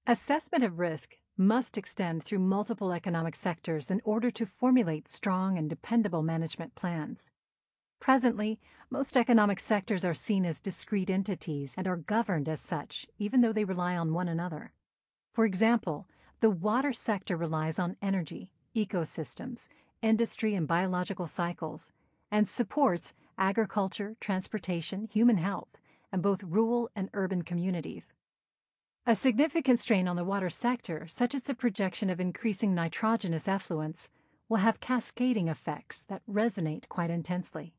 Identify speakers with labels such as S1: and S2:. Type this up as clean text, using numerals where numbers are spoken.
S1: Assessment of risk must extend through multiple economic sectors in order to formulate strong and dependable management plans. Presently, most economic sectors are seen as discrete entities and are governed as such, even though they rely on one another. For example, the water sector relies on energy, ecosystems, industry, and biological cycles, and supports agriculture, transportation, human health, and both rural and urban communities. A significant strain on the water sector, such as the projection of increasing nitrogenous effluents, will have cascading effects that resonate quite intensely.